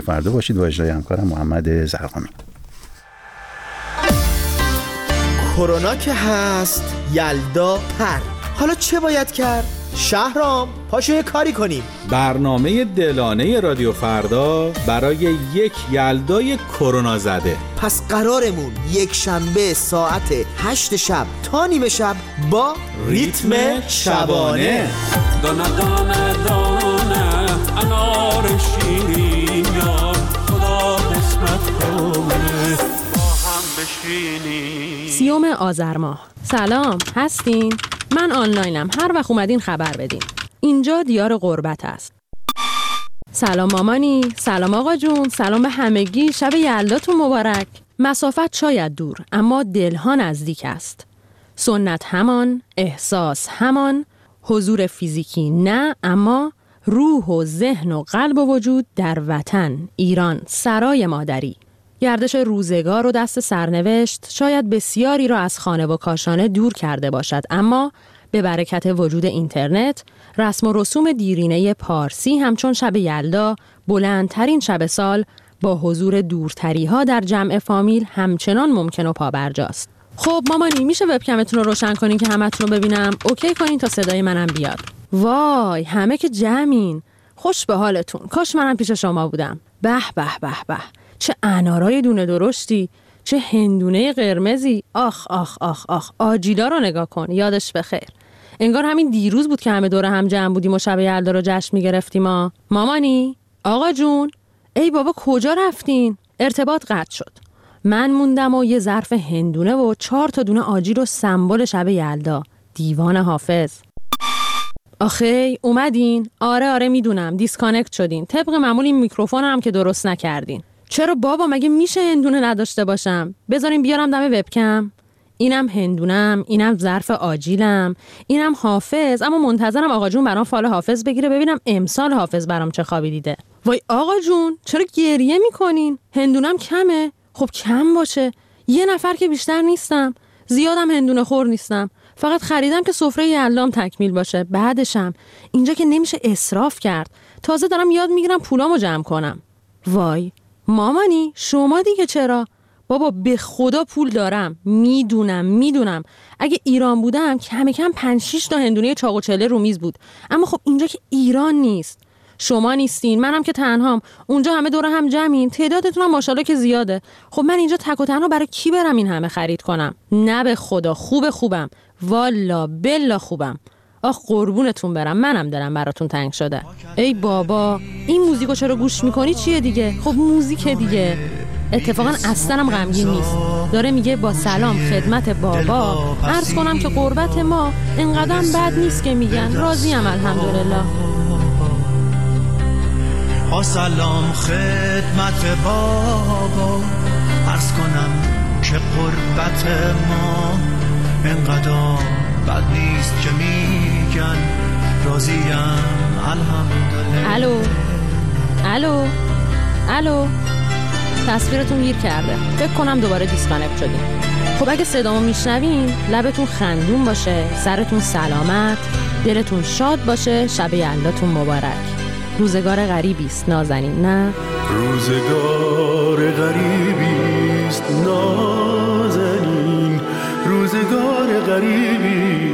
فردا باشید با اجرای همکارم محمد زرقامی. کرونا که هست، یلدا پر. حالا چه باید کرد؟ شهرام پاشو یه کاری کنیم. برنامه دلانه رادیو فردا برای یک یلدای کرونا زده. پس قرارمون یک شنبه ساعت 8 شب تا نیمه شب با ریتم شبانه. دانه دانه دانه انار شیرین یار خدا قسمت کنه با هم بشینیم. 30 آذر ماه. سلام، هستین؟ من آنلاینم، هر وقت اومدین خبر بدین. اینجا دیار غربت است. سلام مامانی، سلام آقا جون، سلام به همگی، شب یلداتون مبارک. مسافت شاید دور، اما دلها نزدیک است. سنت همان، احساس همان، حضور فیزیکی نه، اما روح و ذهن و قلب و وجود در وطن، ایران، سرای مادری. گردش روزگار و دست سرنوشت شاید بسیاری را از خانه و کاشانه دور کرده باشد، اما به برکت وجود اینترنت، رسم و رسوم دیرینه پارسی همچون شب یلدا، بلندترین شب سال، با حضور دورتری ها در جمع فامیل همچنان ممکن و پابرجاست. خب مامانی، میشه وبکمتون رو روشن کنین که همتون رو ببینم؟ اوکی کنین تا صدای منم بیاد. وای، همه که جمعین. خوش به حالتون. کاش منم پیش شما بودم. به به به به. چه انارای دونه درشتی، چه هندونه قرمزی. آخ آخ آخ آخ. آجیلا رو نگاه کن، یادش بخیر. انگار همین دیروز بود که همه دور هم جمع بودیم و شب یلدا رو جشن میگرفتیم. مامانی، آقا جون، ای بابا کجا رفتین؟ ارتباط قطع شد. من موندم و یه ظرف هندونه و 4 تا دونه آجیل و سمبل شب یلدا. دیوان حافظ. آخه اومدین؟ آره میدونم، دیسکانکت شدین. طبق معمول این میکروفون هم که درست نکردین. چرا بابا، مگه میشه هندونه نداشته باشم؟ بذارین بیارم دم وبکم. اینم هندونم، اینم ظرف آجیلم، اینم حافظ. اما منتظرم آقا جون برام فال حافظ بگیره ببینم امسال حافظ برام چه خوابی دیده. وای آقا جون، چرا گریه میکنین؟ هندونم کمه. خب کم باشه، 1 نفر که بیشتر نیستم، زیادم هندونه خور نیستم. فقط خریدم که سفره یلدام تکمیل باشه. بعدشم اینجا که نمیشه اسراف کرد. تازه دارم یاد میگیرم پولامو جمع کنم. وای مامانی، شما دیگه چرا؟ بابا به خدا پول دارم، میدونم. اگه ایران بودم کم 5-6 تا هندونه چاق و چله رو میز بود. اما خب اینجا که ایران نیست. شما نیستین، منم که تنهام. اونجا همه دور هم جمعین، تعدادتون هم ماشاءالله که زیاده. خب من اینجا تک و تنها برای کی برم این همه خرید کنم؟ نه به خدا، خوبم، والا بلا خوبم. آخ قربونتون برم، منم دلم براتون تنگ شده. ای بابا، این موزیکو چرا گوش میکنی؟ چیه دیگه؟ خب موزیک دیگه. اتفاقا اصلا هم غمگین نیست. داره میگه با سلام خدمت بابا عرض کنم که قربت ما انقدرم بد نیست که میگن. راضیم الحمدلله. با سلام خدمت بابا عرض کنم که قربت ما انقدر بد نیست که میگن. راضیم الحمدلله. الو تصویرتون گیر کرده. فکر کنم دوباره دیسکانکت شدیم. خب اگه صدامو میشنوین لبتون خندون باشه، سرتون سلامت، دلتون شاد باشه. شب یلداتون مبارک. روزگار غریبی است نازنین، نه؟ روزگار غریبی است نازنین، روزگار غریبی.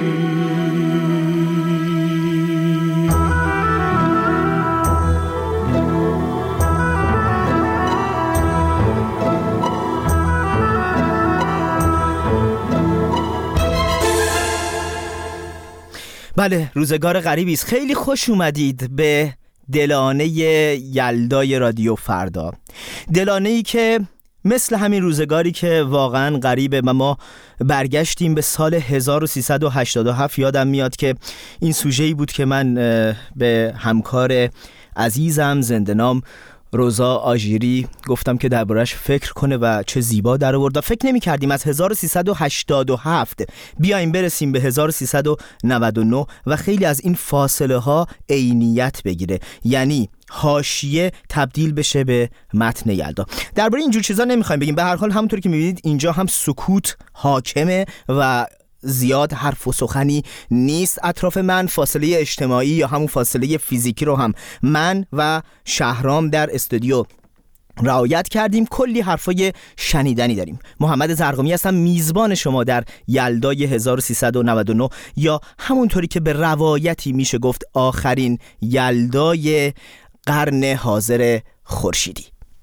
بله، روزگار غریبی است. خیلی خوش اومدید به دلانه یلدای رادیو فردا. دلانه‌ای که مثل همین روزگاری که واقعا غریبه و ما برگشتیم به سال 1387. یادم میاد که این سوژه‌ای بود که من به همکار عزیزم زنده‌نام روزا آژیری گفتم که دربارش فکر کنه و چه زیبا در آورد. فکر نمی کردیم از 1387 بیایم برسیم به 1399 و خیلی از این فاصله ها عینیت بگیره، یعنی حاشیه تبدیل بشه به متن یلدا. درباره اینجور چیزا نمیخوایم بگیم. به هر حال همونطور که میبینید اینجا هم سکوت حاکمه و زیاد حرف و سخنی نیست اطراف من. فاصله اجتماعی یا همون فاصله فیزیکی رو هم من و شهرام در استودیو رعایت کردیم. کلی حرفای شنیدنی داریم. محمد زرقامی هستم، میزبان شما در یلدای 1399 یا همونطوری که به روایتی میشه گفت آخرین یلدای قرن حاضر خورشیدی.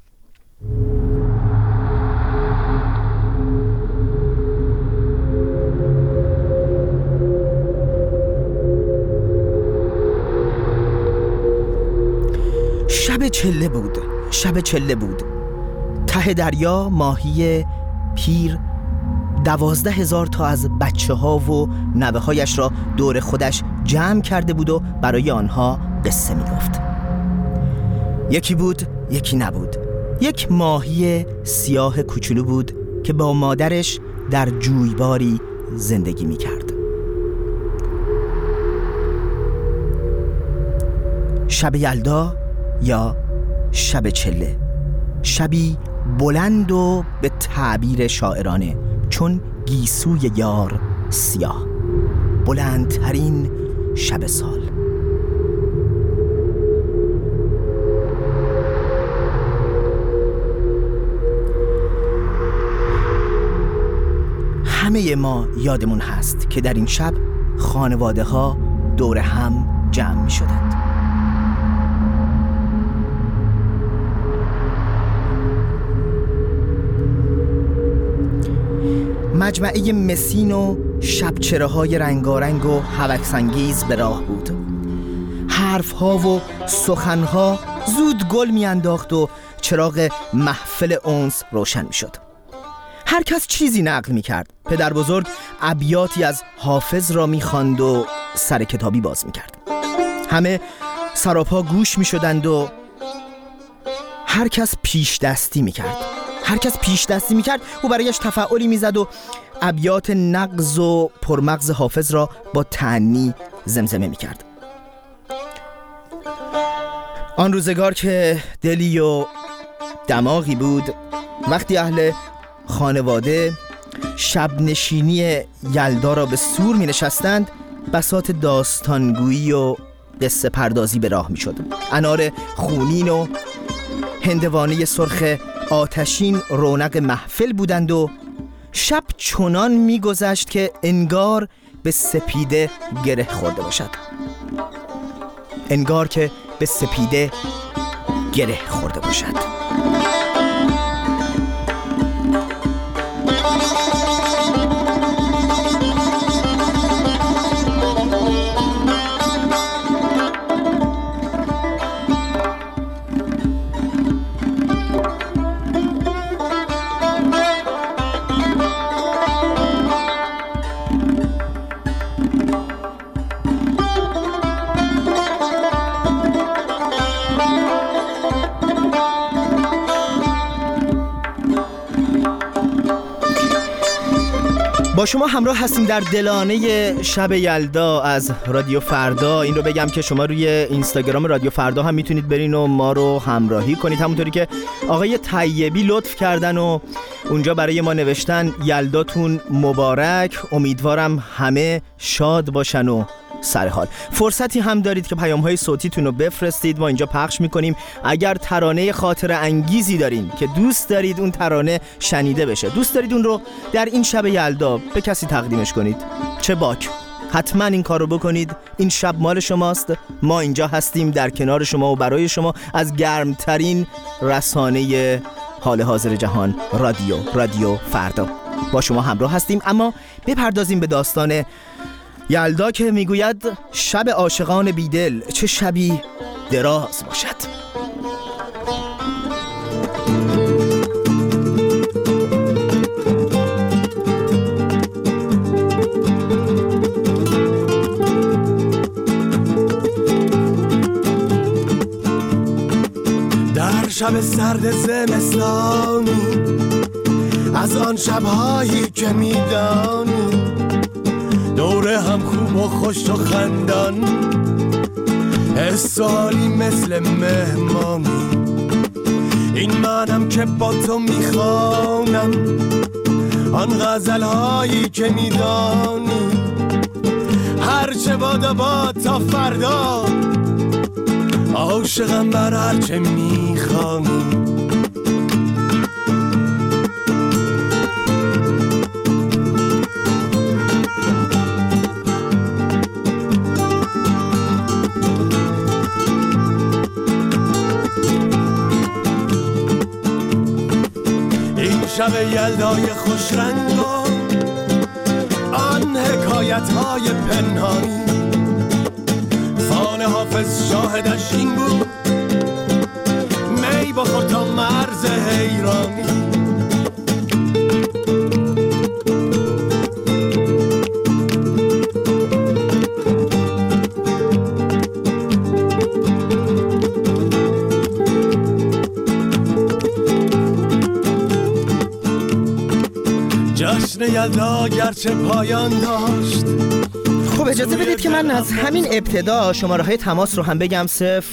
شب چله بود. ته دریا ماهی پیر 12,000 تا از بچه ها و نوه هایش را دور خودش جمع کرده بود و برای آنها قصه می گفت. یکی بود، یکی نبود. یک ماهی سیاه کوچولو بود که با مادرش در جویباری زندگی می کرد. شب یلدا یا شب چله، شبی بلند و به تعبیر شاعرانه چون گیسوی یار سیاه، بلندترین شب سال. همه ما یادمون هست که در این شب خانواده ها دور هم جمع می شدند. مجمعه مسین و شبچره‌های رنگارنگ و هوس‌انگیز به راه بود. حرف‌ها و سخن‌ها زود گل می‌انداخت و چراغ محفل انس روشن می‌شد. هر کس چیزی نقل می‌کرد. پدر بزرگ ابیاتی از حافظ را می‌خواند و سر کتابی باز می‌کرد. همه سراپا گوش می‌شدند و هر کس پیش دستی می‌کرد. او برایش تفاعلی میزد و ابیات نغز و پرمغز حافظ را با تأنی زمزمه میکرد. آن روزگار که دلی و دماغی بود، وقتی اهل خانواده شب نشینی یلدا را به سور می نشستند، بساط داستانگویی و قصه پردازی به راه می شد. انار خونین و هندوانه سرخ آتشین رونق محفل بودند و شب چنان میگذشت که انگار به سپیده گره خورده باشد. با شما همراه هستیم در دلانه شب یلدا از رادیو فردا. این رو بگم که شما روی اینستاگرام رادیو فردا هم میتونید برین و ما رو همراهی کنید، همونطوری که آقای طیبی لطف کردن و اونجا برای ما نوشتن یلداتون مبارک، امیدوارم همه شاد باشن و سر حال. فرصتی هم دارید که پیام‌های صوتیتون رو بفرستید، ما اینجا پخش می‌کنیم. اگر ترانه خاطر انگیزی دارین که دوست دارید اون ترانه شنیده بشه، دوست دارید اون رو در این شب یلدا به کسی تقدیمش کنید، چه باک، حتما این کار رو بکنید. این شب مال شماست، ما اینجا هستیم در کنار شما و برای شما از گرمترین رسانه حال حاضر جهان، رادیو فردا با شما همراه هستیم. اما بپردازیم به داستان یلدا که میگوید شب عاشقان بیدل چه شبی دراز باشد. در شب سرد زمستانی، از آن شبهایی که میدانی دوره هم خوب و خوش و خندان، حس و حالی مثل مهمانی. این منم که با تو میخوانم آن غزلهایی که میدانی، هرچه بادا تا فردا عاشقم بر هرچه میخوانی. شب یلدای خوش رنگ و آن حکایت های پنهانی، فال حافظ شاهدش این بود می بخور تا مرز حیرانی. جشن یلدا گرچه پایان داشت. خب اجازه بدید که من از همین ابتدا شماره های تماس رو هم بگم.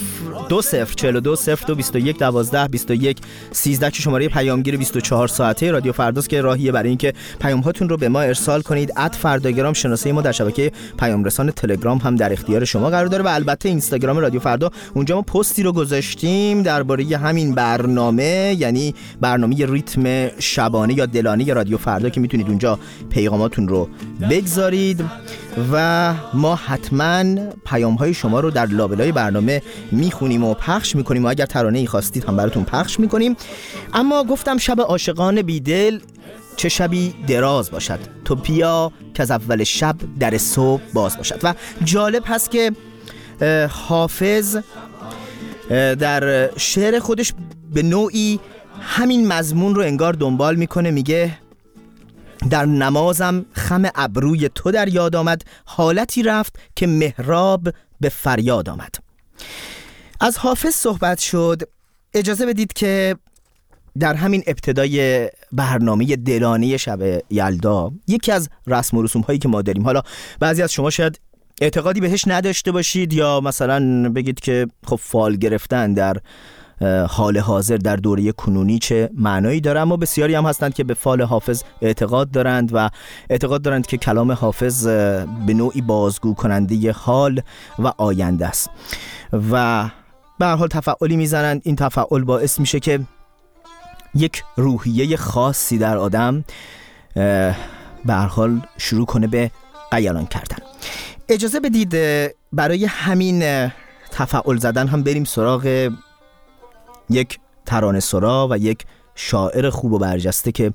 0204221122113 که شماره پیامگیر 24 ساعته رادیو فرداست که راهیه برای اینکه پیام هاتون رو به ما ارسال کنید. @فرداگرام شناسه ما در شبکه پیام رسان تلگرام هم در اختیار شما قرار داره و البته اینستاگرام رادیو فردا، اونجا ما پستی رو گذاشتیم درباره همین برنامه، یعنی برنامه ریتم شبانه یا دلانه رادیو فردا که میتونید اونجا پیغاماتون رو بگذارید و ما حتما پیام‌های شما رو در لابلای برنامه میخونیم و پخش میکنیم و اگر ترانه‌ای خواستید هم براتون پخش میکنیم. اما گفتم شب عاشقان بیدل چه شبی دراز باشد، تو بیا که از اول شب در صبح باز باشد. و جالب هست که حافظ در شعر خودش به نوعی همین مضمون رو انگار دنبال میکنه. میگه در نمازم خم ابروی تو در یاد آمد، حالتی رفت که محراب به فریاد آمد. از حافظ صحبت شد. اجازه بدید که در همین ابتدای برنامه دلانه شب یلدا یکی از رسم و رسوم هایی که ما داریم، حالا بعضی از شما شاید اعتقادی بهش نداشته باشید یا مثلا بگید که خب فال گرفتن در حال حاضر در دوره کنونی چه معنایی داره، اما بسیاری هم هستند که به فال حافظ اعتقاد دارند و اعتقاد دارند که کلام حافظ به نوعی بازگو کننده حال و آینده است و به هر حال تفعالی میزنند. این تفعال باعث میشه که یک روحیه خاصی در آدم به هر حال شروع کنه به غیلان کردن. اجازه بدید برای همین تفعال زدن هم بریم سراغ یک ترانه سرا و یک شاعر خوب و برجسته که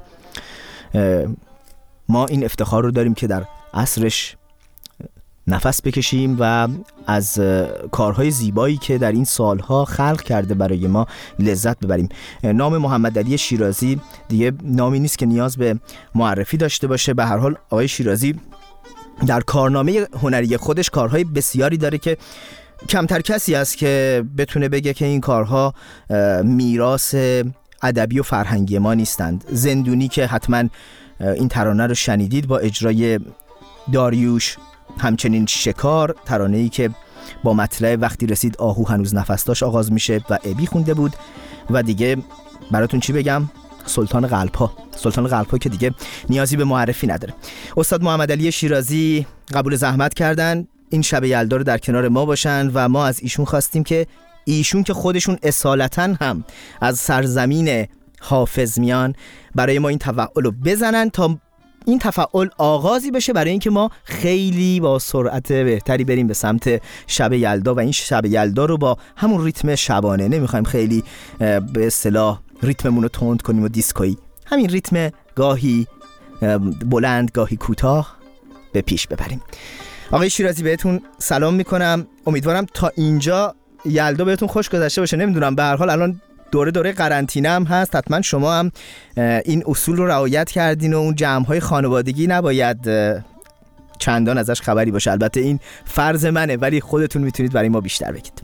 ما این افتخار رو داریم که در عصرش نفس بکشیم و از کارهای زیبایی که در این سالها خلق کرده برای ما لذت ببریم. نام محمد علی شیرازی دیگه نامی نیست که نیاز به معرفی داشته باشه. به هر حال آقای شیرازی در کارنامه هنری خودش کارهای بسیاری داره که کمتر کسی است که بتونه بگه که این کارها میراث ادبی و فرهنگی ما نیستند. زندونی که حتما این ترانه رو شنیدید با اجرای داریوش، همچنین شکار، ترانه‌ای که با مطلع وقتی رسید آهو هنوز نفس داشت آغاز میشه و ابی خونده بود و دیگه براتون چی بگم، سلطان قلب‌ها که دیگه نیازی به معرفی نداره. استاد محمد علی شیرازی قبول زحمت کردن این شب یلدا رو در کنار ما باشن و ما از ایشون خواستیم که ایشون که خودشون اصالتاً هم از سرزمین حافظ میان برای ما این تفعال رو بزنن تا این تفعال آغازی بشه برای اینکه ما خیلی با سرعت بهتری بریم به سمت شب یلدا و این شب یلدا رو با همون ریتم شبانه، نمیخوایم خیلی به اصطلاح ریتممون رو تند کنیم و دیسکویی، همین ریتم گاهی بلند گاهی کوتاه به پیش ببریم. آقای شیرازی بهتون سلام میکنم. امیدوارم تا اینجا یلدا بهتون خوش گذشته باشه. نمیدونم به هر حال الان دوره قرنطینه هم هست، حتما شما هم این اصول رو رعایت کردین و اون جمع‌های خانوادگی نباید چندان ازش خبری باشه. البته این فرض منه ولی خودتون میتونید برای ما بیشتر بگید.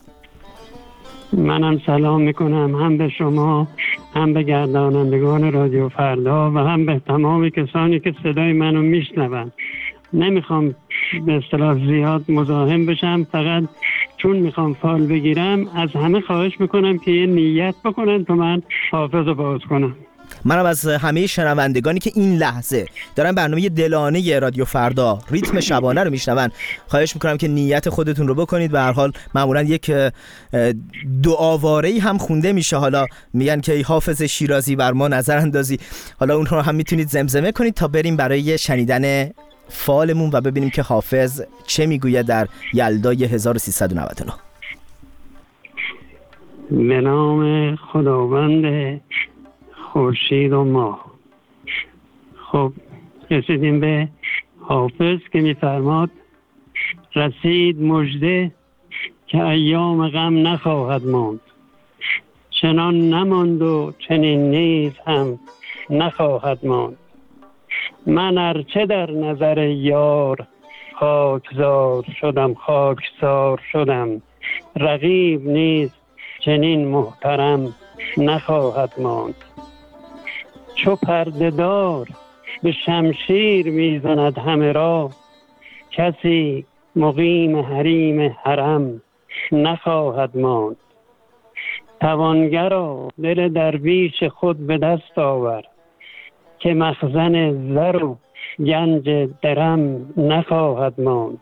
منم سلام میکنم هم به شما، هم به گردانندگان رادیو فردا و هم به تمام کسانی که صدای منو میشنون. نمیخوام به اصطلاح زیاد مزاحم بشم، فقط چون میخوام فال بگیرم از همه خواهش میکنم که یه نیت بکنن تا من حافظ رو باز کنم. منم از همه شنوندگانی که این لحظه دارن برنامه دلانه رادیو فردا ریتم شبانه رو میشنون خواهش میکنم که نیت خودتون رو بکنید. به هر حال معمولا یک دعاواره‌ای هم خونده میشه، حالا میگن که ای حافظ شیرازی بر ما نظر اندازی، حالا اون رو هم میتونید زمزمه کنید تا بریم برای شنیدن فالمون و ببینیم که حافظ چه میگوید در یلدای 1399. به نام خداوند خورشید و ماه. خب رسیدیم به حافظ که میفرماد رسید مژده که ایام غم نخواهد ماند، چنان نماند و چنین نیز هم نخواهد ماند. من ارچه در نظر یار خاکسار شدم، رقیب نیز چنین محترم نخواهد ماند. چو پرده دار به شمشیر میزند همه را، کسی مقیم حریم حرم نخواهد ماند. توانگرا دل درویش خود به دست آور، که مخزن زر و گنج درم نخواهد ماند.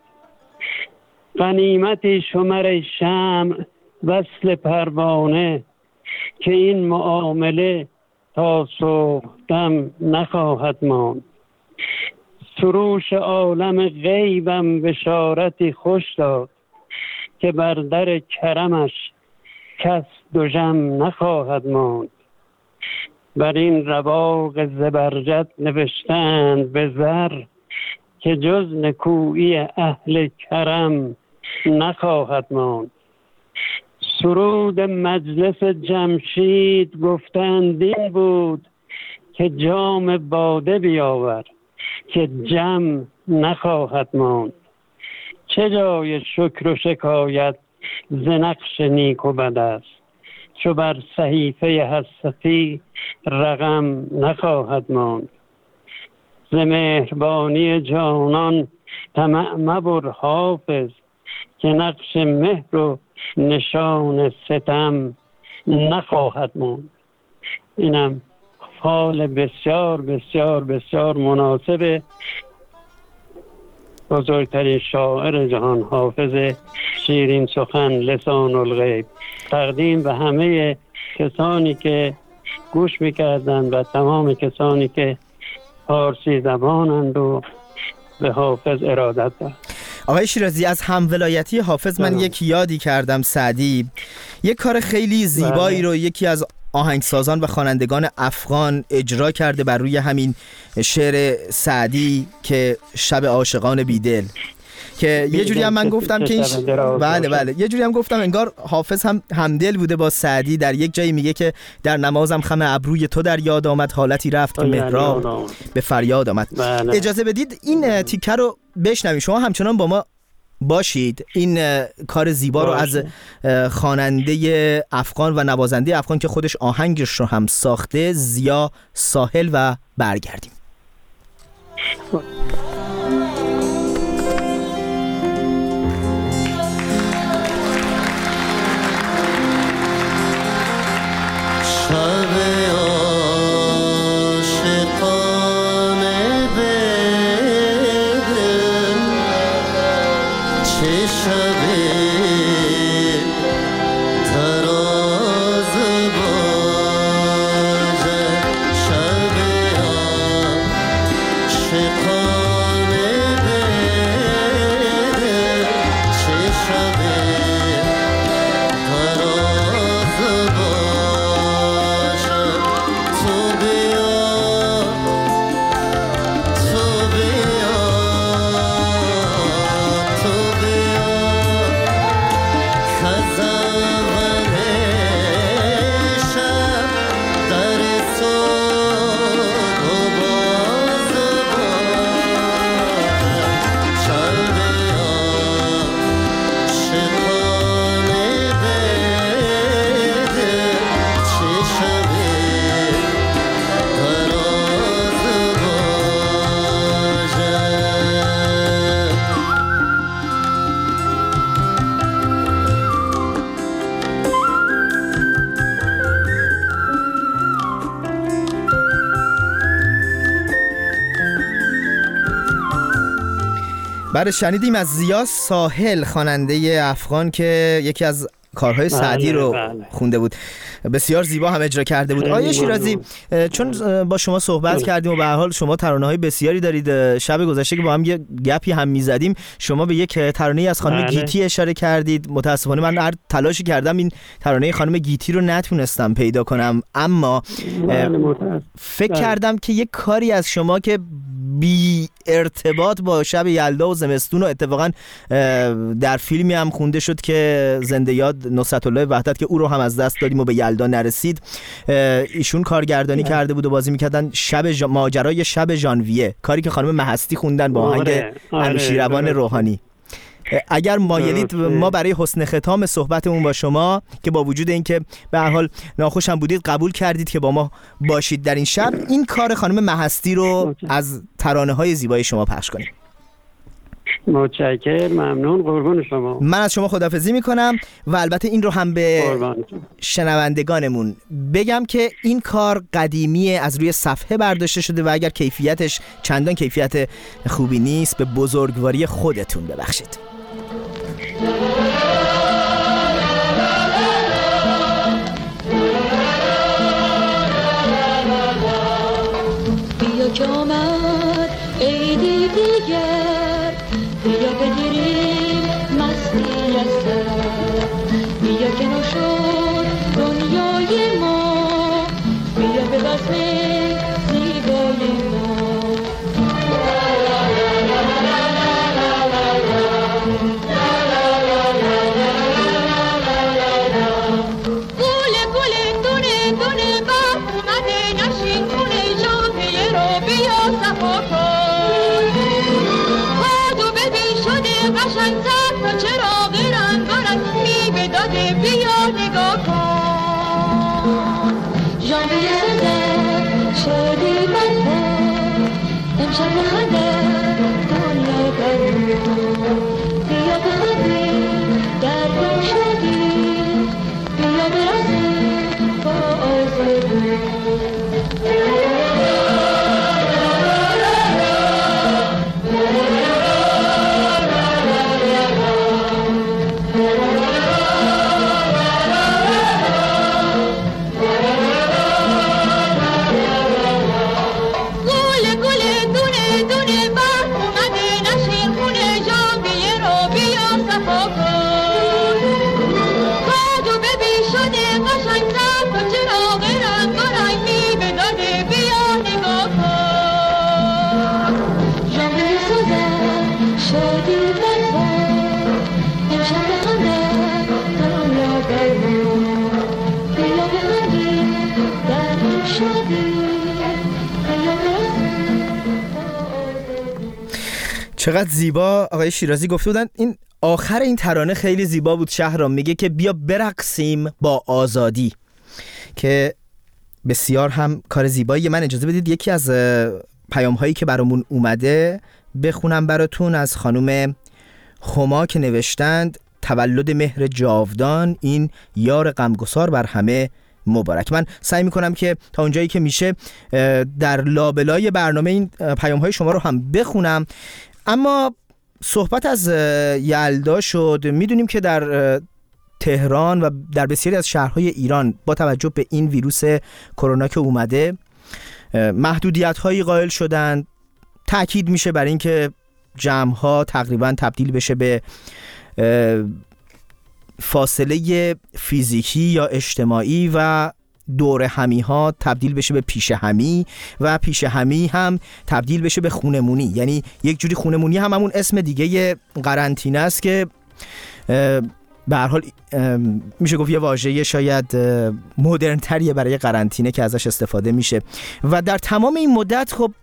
غنیمتی شمر شمع وصل پروانه، که این معامله تا صبحدم نخواهد ماند. سروش عالم غیبم بشارتی خوش داد، که بر در کرمش کس دژم نخواهد ماند. بر این رواق زبرجد نوشتند به زر، که جز نکویی اهل کرم نخواهد ماند. سرود مجلس جمشید گفتند این بود، که جام باده بیاور که جم نخواهد ماند. چه جای شکر و شکایت ز نقش نیک و بد است، چو بر صحیفه حسفی رقم نخواهد ماند. ز مهربانی جانان طمع مبر حافظ، که نقش مهر و نشان ستم نخواهد ماند. اینم حال بسیار بسیار بسیار مناسب بزرگترین شاعر جهان، حافظ شیرین سخن لسان الغیب، تقدیم به همه کسانی که گوش میکردن و تمام کسانی که فارسی زبانند و به حافظ ارادت دارند. آقای شیرازی، از همولایتی حافظ من یک یادی کردم. سعدی یک کار خیلی زیبایی رو یکی از آهنگسازان و خوانندگان افغان اجرا کرده بر روی همین شعر سعدی که شب عاشقان بیدل، که یه جوری هم من گفتم که بله یه جوری هم گفتم انگار حافظ هم همدل بوده با سعدی. در یک جایی میگه که در نمازم خم ابروی تو در یاد آمد، حالتی رفت که محراب به فریاد آمد. اجازه بدید این تیکه رو بشنویم، شما همچنان با ما باشید. این کار زیبا رو از خواننده افغان و نوازنده افغان که خودش آهنگش رو هم ساخته، ضیا ساحل، و برگردیم. بعد شنیدیم از ضیا ساحل، خواننده افغان که یکی از کارهای سعدی رو خونده بود. بسیار زیبا هم اجرا کرده بود. آیه شیرازی، چون با شما صحبت کردیم و به هر حال شما ترانه‌های بسیاری دارید، شب گذشته که با هم یه گپی هم می‌زدیم شما به یک ترانه‌ای از خانم گیتی اشاره کردید. متأسفانه من هر تلاشی کردم این ترانه خانم گیتی رو نتونستم پیدا کنم، اما فکر کردم که یک کاری از شما که بی ارتباط با شب یلدا و زمستون و اتفاقا در فیلمی هم خونده شد که زنده یاد نصرت الله وحدت که او رو هم از دست دادیم و به یلدا نرسید، ایشون کارگردانی کرده بود و بازی میکردن ماجرای شب ژانویه، کاری که خانم مهستی خوندن با آهنگ انوشیروان روحانی. اگر مایلید ما برای حسن ختام صحبتمون با شما که با وجود اینکه به هر حال ناخوشم بودید قبول کردید که با ما باشید در این شب، این کار خانم مهستی رو از ترانه‌های زیبای شما پخش کنیم. متشکرم، ممنون، قربون شما. من از شما خداحافظی میکنم و البته این رو هم به شنوندگانمون بگم که این کار قدیمی از روی صفحه برداشته شده و اگر کیفیتش چندان کیفیت خوبی نیست به بزرگواری خودتون ببخشید. بیا که آمد عیدی دیگر، بیا بگیریم مستی از سر، بیا که نشد دنیای ما، بیا به بزم زیبای ما. چقدر زیبا آقای شیرازی گفته بودن. این آخر این ترانه خیلی زیبا بود. شهرام میگه که بیا برقصیم با آزادی، که بسیار هم کار زیبایی. من اجازه بدید یکی از پیام هایی که برامون اومده بخونم براتون، از خانم خما که نوشتند تولد مهر جاودان، این یار غمگسار بر همه مبارک. من سعی میکنم که تا اونجایی که میشه در لابلای برنامه این پیام های شما رو هم بخونم. اما صحبت از یلدا شد. میدونیم که در تهران و در بسیاری از شهرهای ایران با توجه به این ویروس کرونا که اومده محدودیت هایی قائل شدن. تأکید میشه بر این که جمع ها تقریبا تبدیل بشه به فاصله فیزیکی یا اجتماعی و دور همی ها تبدیل بشه به پیش همی و پیش همی هم تبدیل بشه به خونمونی. یعنی یک جوری خونمونی هم همون اسم دیگه قرنطینه است که به هر حال میشه گفت یه واژه شاید مدرن تریه برای قرنطینه که ازش استفاده میشه. و در تمام این مدت خب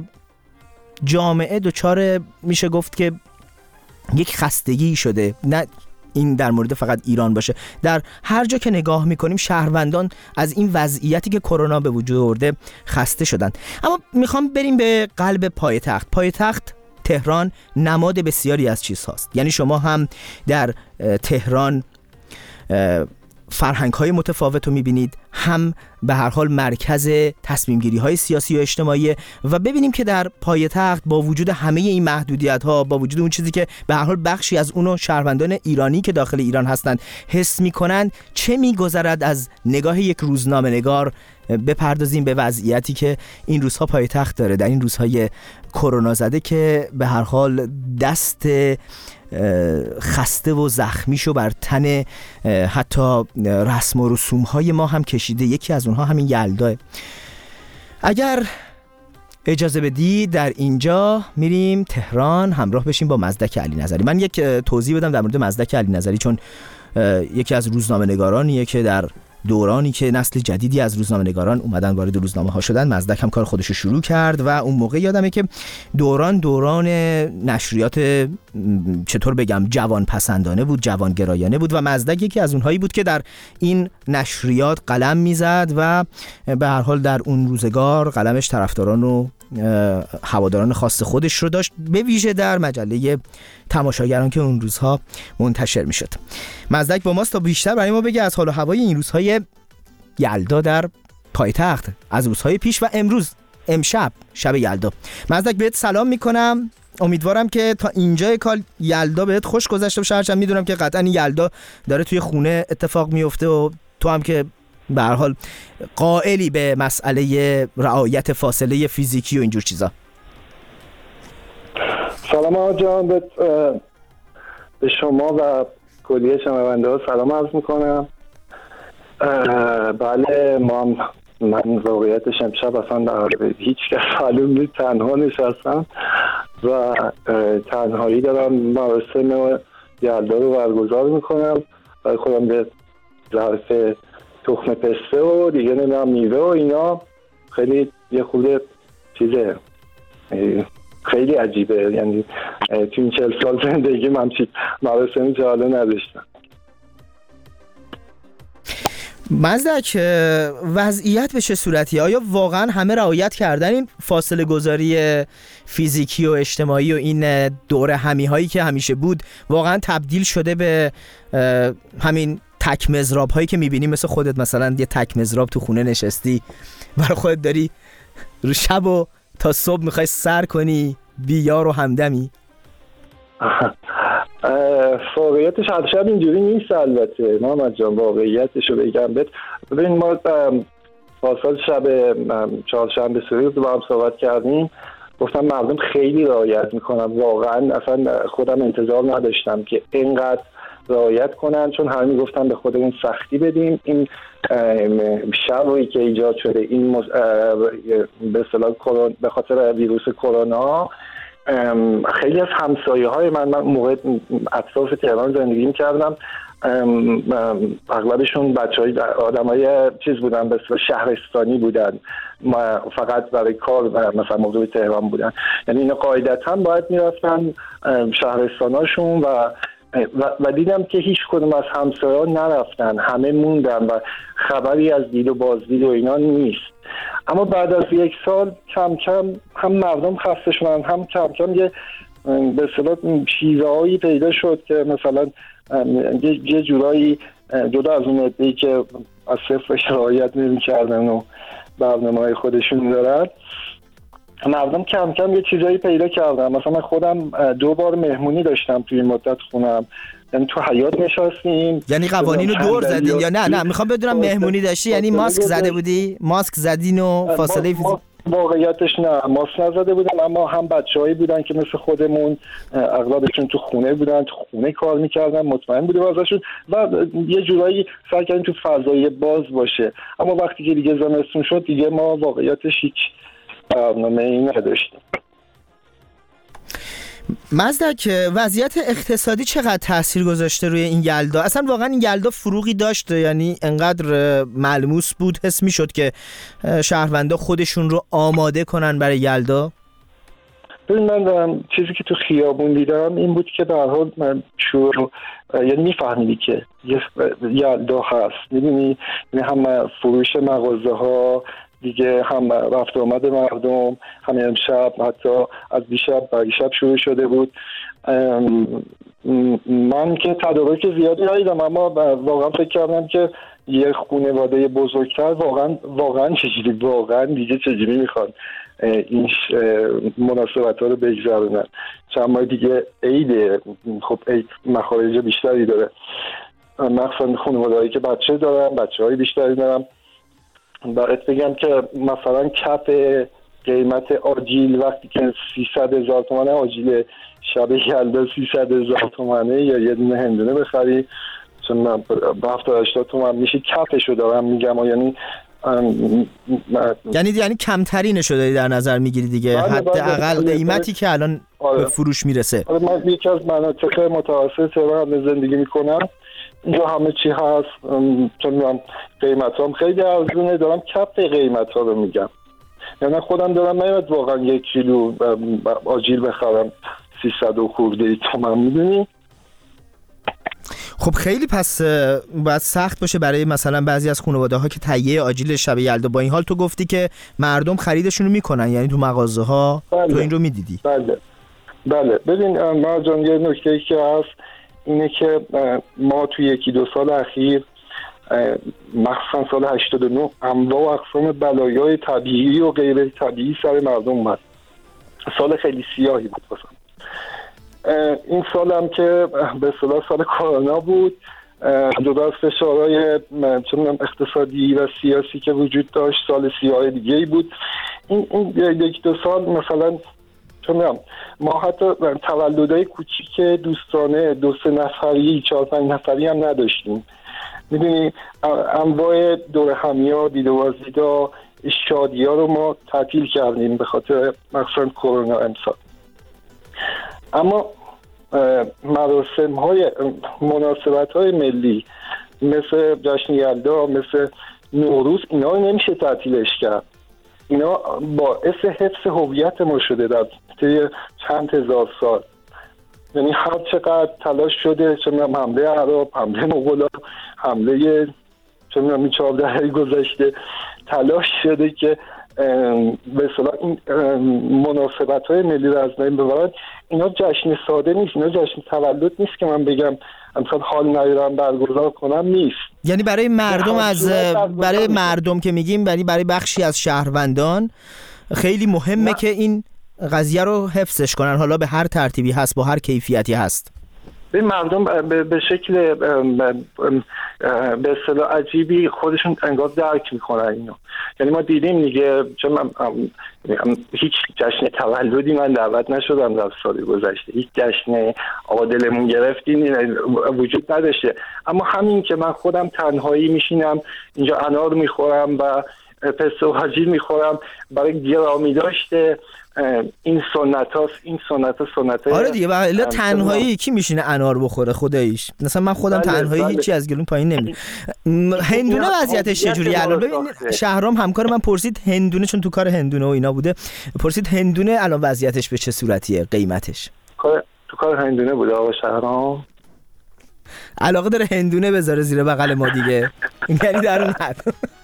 جامعه دچار میشه گفت که یک خستگی شده. نه این در مورد فقط ایران باشه، در هر جا که نگاه میکنیم شهروندان از این وضعیتی که کرونا به وجود آورده خسته شدن. اما میخوام بریم به قلب پایتخت تهران نماد بسیاری از چیز هاست. یعنی شما هم در تهران فرهنگ‌های متفاوت رو می‌بینید، هم به هر حال مرکز تصمیم‌گیری‌های سیاسی و اجتماعی و ببینیم که در پایتخت با وجود همه این محدودیت‌ها، با وجود اون چیزی که به هر حال بخشی از اونو شهروندان ایرانی که داخل ایران هستند حس می‌کنند، چه می‌گذرد از نگاه یک روزنامه‌نگار. بپردازیم به وضعیتی که این روزها پایتخت داره در این روزهای کرونا زده که به هر حال دست خسته و زخمیشو بر تن حتی رسم و رسوم‌های ما هم کشیده. یکی از اونها همین یلداه. اگر اجازه بدید در اینجا میریم تهران همراه بشیم با مزدک علی نظری. من یک توضیح بدم در مورد مزدک علی نظری، چون یکی از روزنامه‌نگارانیه که در دورانی که نسل جدیدی از روزنامه‌نگاران اومدن وارد روزنامه ها شدن، مزدک هم کار خودشو شروع کرد و اون موقع یادمه که دوران نشریات چطور بگم جوان پسندانه بود، جوان گرایانه بود و مزدک یکی از اونهایی بود که در این نشریات قلم میزد و به هر حال در اون روزگار قلمش طرفداران و هواداران خاص خودش رو داشت، به ویژه در مجله تماشاگران که اون روزها منتشر میشد. مزدک با ماست تا بیشتر برای ما بگه از حال و هوای این روزهای یلدا در پایتخت، از روزهای پیش و امشب شب یلدا. مزدک بهت سلام میکنم، امیدوارم که تا اینجای کار یلدا بهت خوش گذشته باشه، هرچند میدونم که قطعا این یلدا داره توی خونه اتفاق میفته و تو هم که به هر حال قائلی به مسئله رعایت فاصله فیزیکی و اینجور چیزا. سلام آقا جان، به شما و کلیه شنونده ها سلام عرض میکنم. بله من واقعیتش امشب اصلا در هیچ کس معلوم نیست، تنها نشستم و تنهایی دارم مراسم یلدا رو برگزار میکنم. برای خودم به ظرف تخم پسته و دیگه نمیدونم میوه و اینا، خیلی یه خورده چیزه خیلی عجیبه، یعنی تو این 40 سال زندگی من چیز مراسمی تا حالا نداشتم. مزدک، وضعیت به چه صورتیه؟ آیا واقعا همه رعایت کردن این فاصله گذاری فیزیکی و اجتماعی و این دور همی هایی که همیشه بود واقعا تبدیل شده به همین تک مزراب هایی که میبینیم؟ مثل خودت مثلا یه تک مزراب تو خونه نشستی برای خودت داری رو شب و تا صبح میخوای سر کنی بی یار و همدمی؟ واقعیتش هر شب اینجوری نیست البته محمد جان، واقعیتش رو بگم ببین ما پاسال شب چهارشنبه سوری رو با هم صحبت کردیم، گفتم مردم خیلی رعایت میکنن، واقعا اصلا خودم انتظار نداشتم که اینقدر رعایت کنن، چون همه میگفتن به خودمون سختی بدیم. این شرایی که ایجاد شده این به اصطلاح به خاطر ویروس کرونا، خیلی از همسایه های من موقع اطراف تهران زندگی می‌کردم، اغلبشون بچهای آدمای چیز بودن، به اصطلاح شهرستانی بودن، فقط برای کار مثلا موضوع تهران بودن، یعنی اینا قاعدتاً باید میرفتن شهرستاناشون و دیدم که هیچ کدوم از همسایه‌ها نرفتن، همه موندن و خبری از دید و بازدید و اینا نیست. اما بعد از یک سال کم کم هم مردم خسته شدن، هم کم کم یه به اصطلاح چیزهایی پیدا شد که مثلا یه جورایی جدا از اون عده‌ای که از صفرش رعایت نمی‌کردن و برنامه‌های خودشون دارن، مردم کم کم یه چیزایی پیدا کردن. مثلا من خودم 2 بار مهمونی داشتم توی مدت خونم، یعنی تو حیاط نشستیم. یعنی قوانین رو دور زدین یا نه میخوام بدونم مهمونی داشتی یعنی ماسک زده بودی؟ ماسک زدین و فاصله فیزیکی؟ واقعیتش نه، ماسک نزده بودم، اما هم بچه‌هایی بودن که مثل خودمون اغلبشون تو خونه بودن، تو خونه کار میکردن، مطمئن بودیم ازشون و یه جورایی سعی کردیم تو فضای باز باشه. اما وقتی که دیگه زمستون شد دیگه ما واقعیتش هیچ برنامه‌ای نداشتیم. مزدک، وضعیت اقتصادی چقدر تاثیر گذاشته روی این یلدا؟ اصلا واقعا این یلدا فروغی داشت؟ یعنی انقدر ملموس بود حس میشد که شهروندا خودشون رو آماده کنن برای یلدا؟ من چیزی که تو خیابون دیدم این بود که به هر حال من یعنی میفهمیدی که یلدا هست، میدونی هم فروش مغازه ها دیگه، هم رفت آمد مردم، هم امشب حتی از دیشب شروع شده بود. من که تدارک زیادی ندیدم، اما واقعا فکر کردم که یه خانواده بزرگتر واقعا چجوری میخوان این مناسبت ها رو بگذرونن. چند ماه دیگه عیده، خب عید مخارج بیشتری داره، مخصوصا خانواده هایی که بچه دارن، بچه های بیشتری دارن. برات بگم که مثلا کف قیمت آجیل وقتی که 300,000 تومانه، آجیل شب یلدا 300,000 تومانه، یا یه دونه هندونه بخری چون 70-80 تومن میشه کفشو دارم میگم. یعنی کمترینشو داری در نظر میگیری دیگه، حداقل قیمتی که الان به فروش میرسه. من یکی از مناطق متوسط تهران زندگی میکنم، اینجا همه چی هست، چون قیمت هم خیلی ارزونه، دارم کف قیمت ها رو میگم. یعنی خودم دارم نمیاد واقعا 1 کیلو آجیل بخرم 300 و خورده تومن، میدونی؟ خب خیلی پس باید سخت باشه برای مثلا بعضی از خانواده ها که تهیه آجیل شب یلدا. با این حال تو گفتی که مردم خریدشون رو میکنن، یعنی تو مغازه ها تو این رو میدیدی؟ بله. ببین مرجان، یه نکته‌ای که هست اینه که ما توی 1-2 سال اخیر مخصوصا سال 89 انواع و اقسام بلایای طبیعی و غیر طبیعی سر مردم اومد. سال خیلی سیاهی بود واسه این سالم که به اصطلاح سال کرونا بود، جدا از فشارهای اقتصادی و سیاسی که وجود داشت، سال سیاه دیگه‌ای بود. این 1-2 سال مثلا ما حتی تولدهای کوچیک دوستانه 2-3 نفری 4-5 نفری هم نداشتیم. میدونی انواع دور همی‌ها، دیدوازیدا، شادی‌ها رو ما تعطیل کردیم به خاطر مثلا کرونا امسال. اما مراسم‌های مناسبت‌های ملی مثل جشن یلدا، مثل نوروز، اینا رو نمیشه تعطیلش کرد. اینا باعث حفظ هویت ما شده در طی چند هزار سال. یعنی هر چقدر تلاش شده، چون حمله عرب، حمله مغولا، حمله 14 گذشته، تلاش شده که به اصطلاح این مناسبت‌های ملی رو از بین ببرن. اینا جشن ساده نیست، اینا جشن تولد نیست که من بگم مثلا حال ندارم برگزار کنم، نیست. یعنی برای مردم که میگیم، برای بخشی از شهروندان خیلی مهمه که این قضیه رو حفظش کنن، حالا به هر ترتیبی هست، با هر کیفیتی هست. به مردم به شکل به اصطلاح عجیبی خودشون انگار درک میکنن اینو. یعنی ما دیدیم دیگه، چون من هیچ جشن تولدی من دعوت نشدم در سال گذشته، هیچ جشن عادلمون گرفتین وجود نداشته. اما همین که من خودم تنهایی میشینم اینجا انار میخورم و پسته و آجیل میخورم، برای گرامی داشته این سنت هاست. این سنت آره دیگه، ولی تنهایی کی میشینه انار بخوره خداییش؟ مثلا من خودم تنهایی هیچی از گلون پایین نمیره. هندونه وضعیتش چجوری الان؟ ببین شهرام همکار من پرسید هندونه، چون تو کار هندونه و اینا بوده، پرسید هندونه الان وضعیتش به چه صورتیه، قیمتش؟ تو کار هندونه بوده آقا شهرام؟ علاقه داره هندونه بذاره زیر بغل ما دیگه، یعنی در اون حد.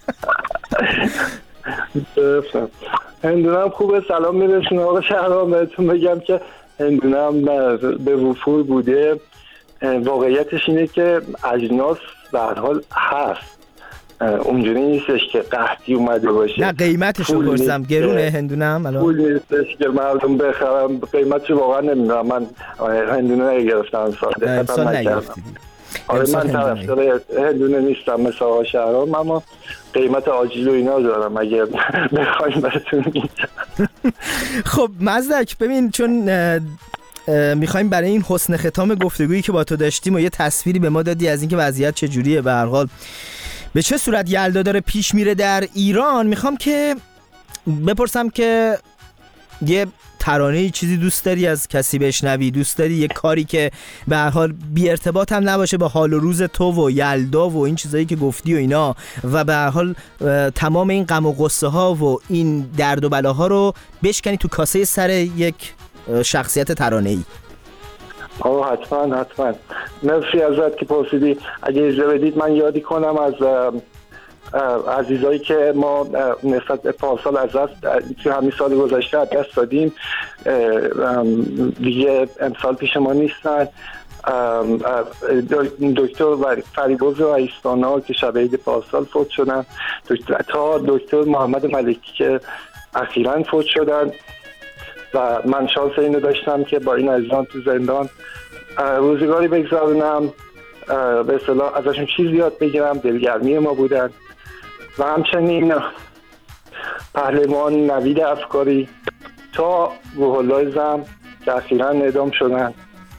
هندونه هم خوبه، سلام میرسونه آقا شهرام. بهتون بگم که هندونه هم به وفور بوده. واقعیتش اینه که اجناس به هر حال هست، اونجوری نیستش که قحطی اومده باشه. نه قیمتش رو پرسم، گرونه هندونه هم الان؟ پول نیستش که مردم بخرم، قیمتش واقعا نمیدونم. من هندونه نگرفتم امسال نگرفتید؟ آره من طرفدار هندونه نیستم مثل آقا شهرام، اما قیمت آجیل و اینا دارم اگه بخوایم براتون میگم. خب مزدک، ببین چون میخوایم برای این حسن ختام گفتگویی که با تو داشتیم و یه تصویری به ما دادی از اینکه وضعیت چجوریه، به هر حال به چه صورت یلدا داره پیش میره در ایران، میخوام که بپرسم که یه ترانه چیزی دوست داری از کسی بشنوی؟ دوست داری یه کاری که به هر حال بی ارتباط هم نباشه با حال و روز تو و یلدا و این چیزایی که گفتی و اینا، و به هر حال تمام این غم و غصه ها و این درد و بلاها رو بشکنی تو کاسه سر یک شخصیت ترانه‌ای؟ حتما. مرسی ازت که پرسیدی. اگه اجازه بدید من یادی کنم از عزیزایی که ما نسبت به پارسال از دست توی همین سال گذشته از دست دادیم، دیگه امسال پیش ما نیستن. دکتر فریبرز رئیس‌خان که شب عید پارسال فوت شدن، تا دکتر محمد ملکی که اخیراً فوت شدن و من شانس اینو داشتم که با این عزیزان تو زندان روزگاری بگذارونم، به اصطلاح ازشون چیز یاد بگیرم، دلگرمی ما بودن. و همچنین پهلوان نوید افکاری تا روح الله زم که اخیراً اعدام شدن.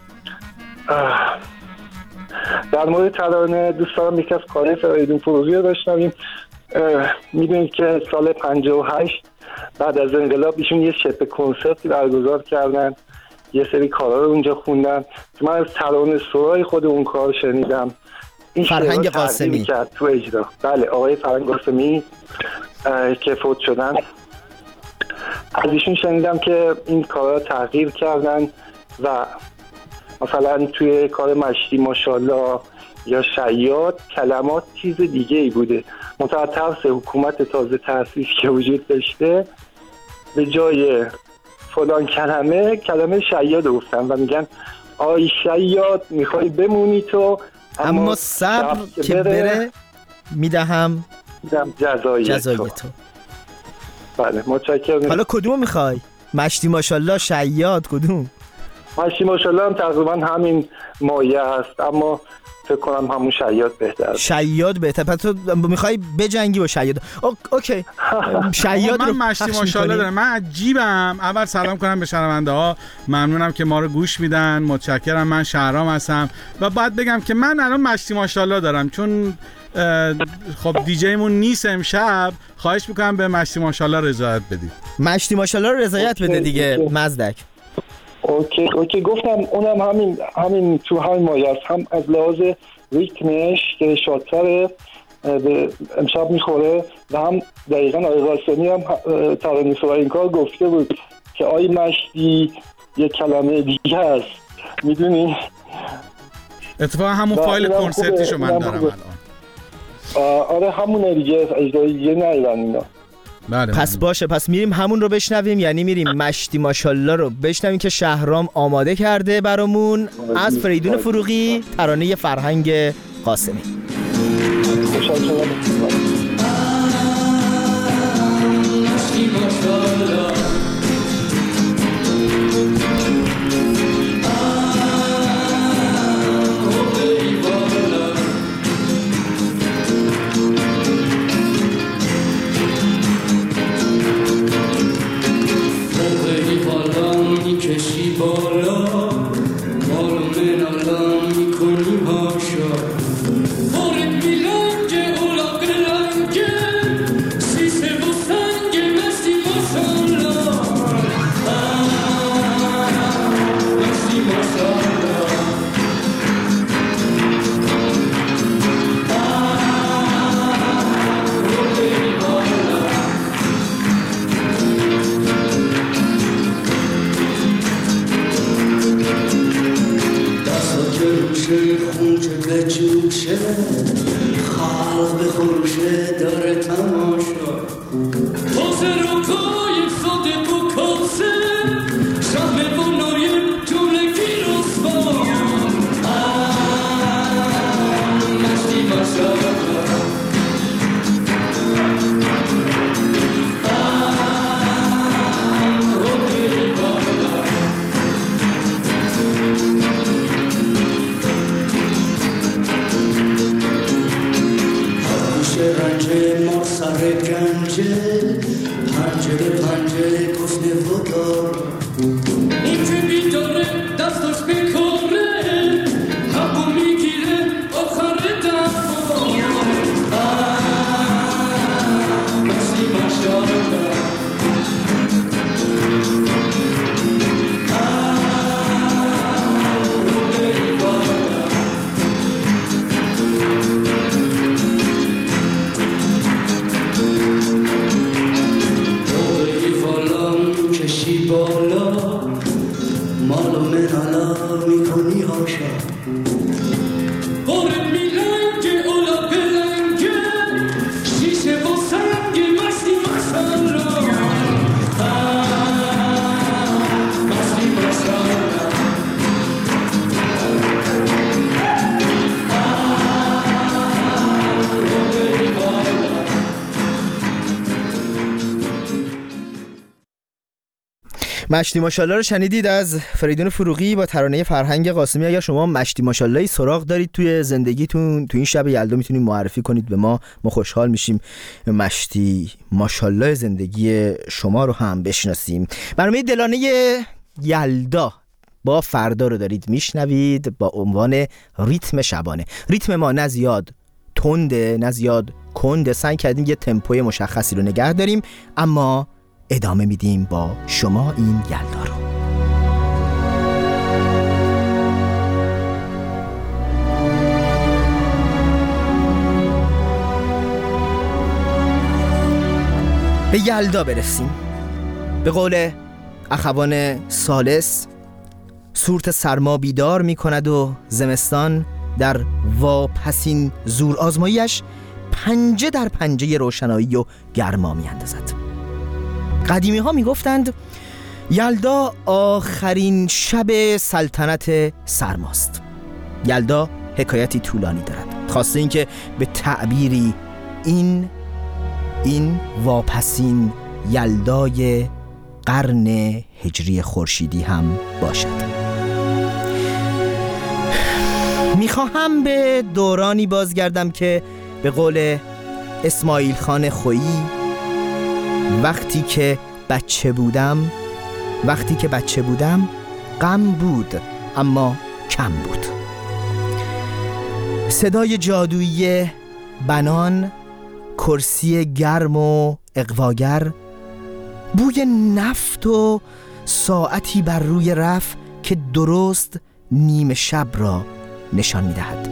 در مورد ترانه دوست دارم یکی از کارهای فریدون فروغی رو بشنویم. میدونید که سال 58 بعد از انقلاب ایشون یه شب کنسرتی برگزار کردن، یه سری کارا رو اونجا خوندن که من از ترانه سرای خود اون کار شنیدم. این فرهنگ قاسمی کرد تو اجرا. بله، آقای فرهنگ قاسمی که فوت شدن، از ایشون شنیدم که این کارا تغییر کردن و مثلا توی کار مشتی ماشاءالله یا شیاد کلمات چیز دیگه ای بوده. متأسف حکومت تازه تأسیس که وجود داشته به جای فلان کلمه شیاد گفتن و میگن آی شیاد میخوای بمونی تو، اما صبر که بره میدهم جزای تو. بله، متشکرم. حالا کدوم میخوای؟ مشتی ماشاءالله، شیاد، کدوم؟ مشتی ماشاءالله هم تقریبا همین مایه هست، اما فکر کنم همون شیاد بهتر. شیاد بهتر. پس تو میخوای بجنگی با شیاد. اوکی. شیاد رو من مشتی ماشاءالله دارم. من عجیبم. اول سلام کنم به شنونده ها، ممنونم که ما رو گوش میدن، متشکرم. من شهرام هستم و بعد بگم که من الان مشتی ماشاءالله دارم، چون خب دیجیمون نیست امشب، خواهش میکنم به مشتی ماشاءالله رضایت بدید. مشتی ماشاءالله رو رضایت بده دیگه مزدک. اوکی گفتم اونم همین تو همین مایه است، هم از لحاظ ریتمش که شادتره به امشب میخوره و هم دقیقا آقای قاسمی هم ترانه سرای این کار گفته بود که آی مشتی یک کلمه دیگه است. میدونی اتفاقا همون فایل کنسرتیشو من دارم الان. آره همونه دیگه، اجرای دیگه ندارن اینا. بله. پس باشه، پس میریم همون رو بشنویم، یعنی میریم مشتی ماشاءالله رو بشنویم که شهرام آماده کرده برامون از فریدون فروغی، ترانه فرهنگ قاسمی. کشی بالا مالو من الان میکنی هاشا بارد میلنگه اولاق رنگه سیسه و سنگه مستی ماشالله مستی ماشالله خونچه به جوشه خلق به خروشه داره تماشا تازه رو کای ساده بو کاسه شمه و نایم جونگی رسوا مشتی ماشا سر گنجه پنجه گفنه و دار این که بیداره دستاش بکاره حقو میگیره آخر دفعه مستی ماشاءالله مشتی ماشاءالله رو شنیدید از فریدون فروغی با ترانه فرهنگ قاسمی. اگر شما مشتی ماشاءالله سراغ دارید توی زندگیتون تو این شب یلدا میتونید معرفی کنید به ما خوشحال میشیم مشتی ماشاءالله زندگی شما رو هم بشناسیم. برنامه دلانه یلدا با فردا رو دارید میشنوید با عنوان ریتم شبانه. ریتم ما نه زیاد تنده نه زیاد کنده، سعی کردیم یه تمپوی مشخصی رو نگه داریم، اما ادامه میدیم با شما این یلدا رو. به یلدا برسیم. به قول اخوان ثالث، صورت سرما بیدار می کند و زمستان در واپسین زور آزماییش پنجه در پنجه روشنایی و گرما می اندازد. قدیمی ها می گفتند یلدا آخرین شب سلطنت سرماست. یلدا حکایتی طولانی دارد، خواسته این که به تعبیری این واپسین یلدای قرن هجری خورشیدی هم باشد. میخواهم به دورانی بازگردم که به قول اسماعیل خان خویی وقتی که بچه بودم غم بود اما کم بود. صدای جادویی بنان، کرسی گرم و اغواگر، بوی نفت و ساعتی بر روی رف که درست نیمه شب را نشان می‌دهد.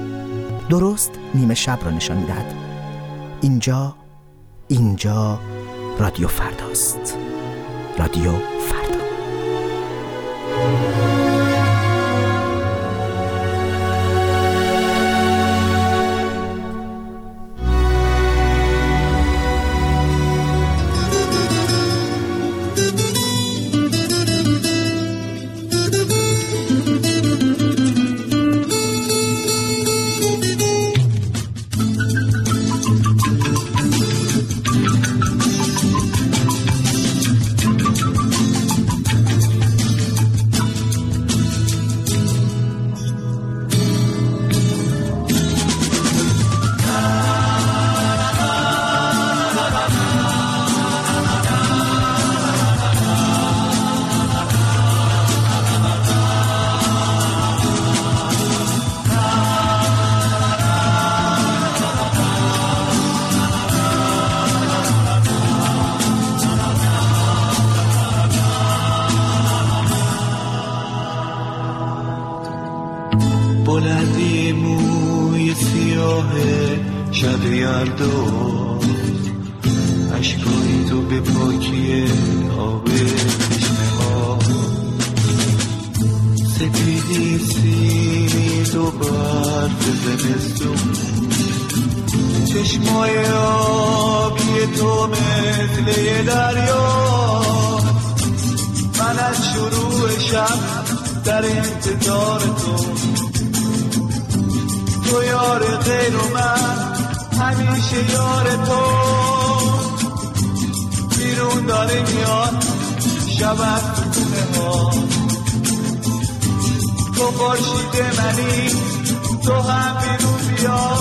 اینجا رادیو فرداست. رادیو فردا. بلندی موی سیاه شب یلدا، اشکای تو به پاکی آب چشمه ها، سپیدی سیمید و برف زمستون، چشمای آبی تو مثل یه دریا. من از شروع شب در انتظار تو یار غیر و من همیشه یار تو. بیرون داره میاد شب از خونه ها، تو خورشید منی، تو هم بیرون بیا.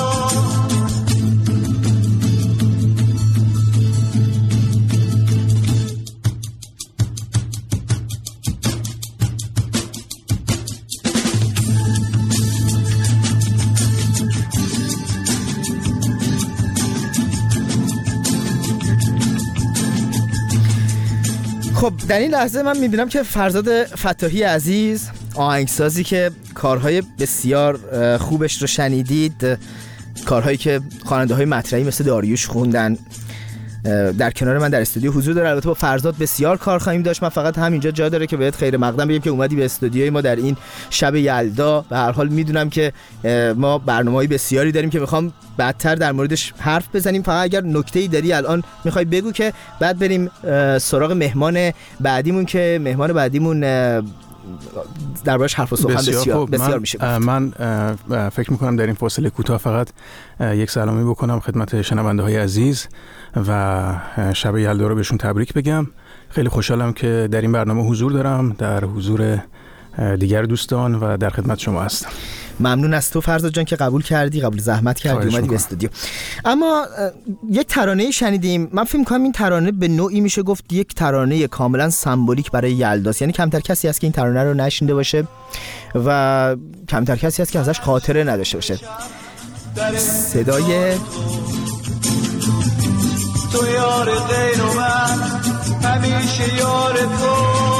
خب در این لحظه من میبینم که فرزاد فتاحی عزیز، آهنگسازی که کارهای بسیار خوبش رو شنیدید، کارهایی که خواننده های مطرحی مثل داریوش خوندن، در کنار من در استودیو حضور داره. البته با فرزاد بسیار کار خواهیم داشت. من فقط همینجا جا داره که بهت خیر مقدم بگم که اومدی به استودیوی ما در این شب یلدا. به هر حال میدونم که ما برنامه‌های بسیاری داریم که میخوام بعدتر در موردش حرف بزنیم. فقط اگر نکته‌ای داری الان میخوای بگو که بعد بریم سراغ مهمان بعدیمون، که مهمان بعدیمون دربارش حرف و سخن بسیار میشه. من فکر میکنم در این فاصله کوتاه فقط یک سلامی بکنم خدمت شنونده های عزیز و شب یلدا رو بهشون تبریک بگم. خیلی خوشحالم که در این برنامه حضور دارم، در حضور دیگر دوستان و در خدمت شما هستم. ممنون از تو فرزاد جان که قبول زحمت کردی اومدی به استودیو. اما یک ترانه شنیدیم، من فکر می‌کنم این ترانه به نوعی میشه گفت یک ترانه کاملا سمبولیک برای یلداست، یعنی کمتر کسی هست که این ترانه رو نشنیده باشه و کمتر کسی هست که ازش خاطره نداشته باشه. صدای تو یار غیر من همیشه یار تو.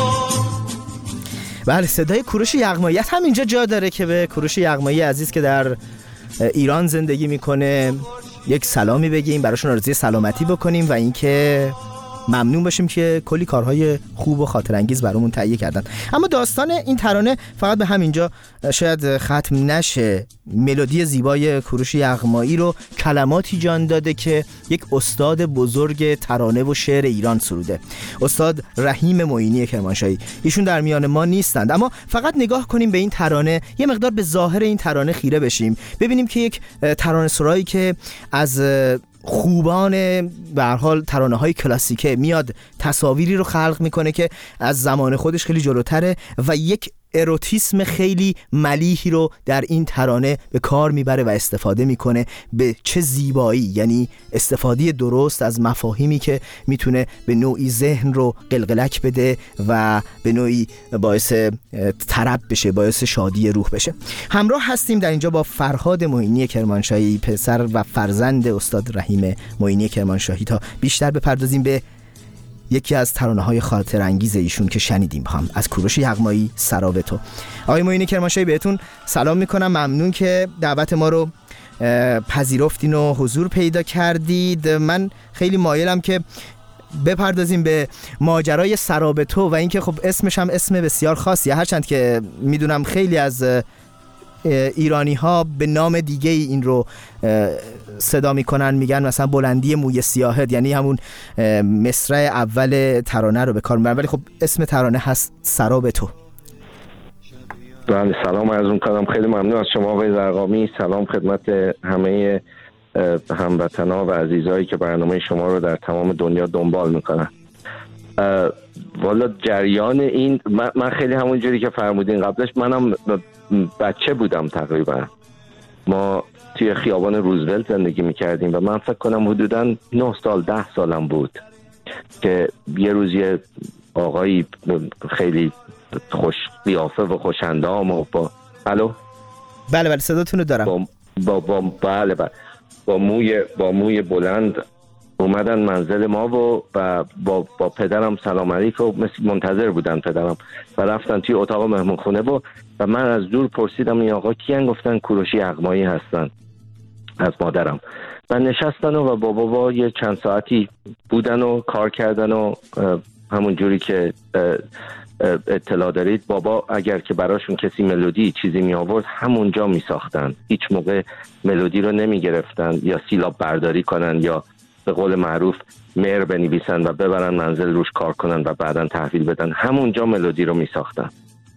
بله، صدای کوروش یغمایی هم اینجا جا داره که به کوروش یغمایی عزیز که در ایران زندگی میکنه یک سلامی بگیم، براشون آرزوی سلامتی بکنیم و اینکه ممنون باشیم که کلی کارهای خوب و خاطر انگیز برامون تهیه کردن. اما داستان این ترانه فقط به همینجا شاید ختم نشه. ملودی زیبای کوروش یغمایی رو کلماتی جان داده که یک استاد بزرگ ترانه و شعر ایران سروده، استاد رحیم معینی کرمانشاهی. ایشون در میان ما نیستند، اما فقط نگاه کنیم به این ترانه، یه مقدار به ظاهر این ترانه خیره بشیم، ببینیم که یک ترانه سرایی که از خوبان به هر حال ترانه‌های کلاسیکه میاد تصاویری رو خلق میکنه که از زمان خودش خیلی جلوتره و یک اروتیسم خیلی ملیحی رو در این ترانه به کار میبره و استفاده میکنه. به چه زیبایی، یعنی استفاده درست از مفاهیمی که میتونه به نوعی ذهن رو قلقلک بده و به نوعی باعث طرب بشه، باعث شادی روح بشه. همراه هستیم در اینجا با فرهاد معینی کرمانشاهی، پسر و فرزند استاد رحیم معینی کرمانشاهی، تا بیشتر بپردازیم به یکی از ترانه‌های خاطر انگیز ایشون که شنیدیم هم از کوروش یغمایی، سراب تو. آقای معینی کرمانشاهی بهتون سلام میکنم، ممنون که دعوت ما رو پذیرفتین و حضور پیدا کردید. من خیلی مایلم که بپردازیم به ماجرای سراب تو و اینکه خب اسمش هم اسم بسیار خاصیه، هرچند که میدونم خیلی از ایرانی ها به نام دیگه این رو صدا میکنن، میگن مثلا بلندی موی سیاهت، یعنی همون مصرع اول ترانه رو به کار میبرن، ولی خب اسم ترانه هست سراب تو. بله، سلام عرض میکنم، خیلی ممنون از شما آقای زرقامی. سلام خدمت همه هموطن‌ها و عزیزایی که برنامه شما رو در تمام دنیا دنبال میکنن. والا جریان این من خیلی همون جوری که فرمودین قبلش، منم بچه بودم تقریبا. ما توی خیابان روزولت زندگی میکردیم و من فکر کنم حدوداً 9 سال 10 سالم بود که یه روز یه آقایی خیلی خوش قیافه و خوش اندام و الو بله صداتون رو دارم، بله با موی بلند اومدن منزل ما و با پدرم سلام علیک و منتظر بودن پدرم و رفتن توی اتاق مهمونخونه و من از دور پرسیدم این آقا کیان؟ گفتن کوروش یغمایی هستن از مادرم. و نشستن و با بابا یه چند ساعتی بودن و کار کردن و همون جوری که اطلاع دارید بابا اگر که براشون کسی ملودی چیزی می آورد همونجا می ساختن، هیچ موقع ملودی رو نمی گرفتن یا سیلاب برداری کنن یا به قول معروف مهر بنویسن و ببرن منزل روش کار کنن و بعداً تحویل بدن، همونجا ملودی رو می ساختن.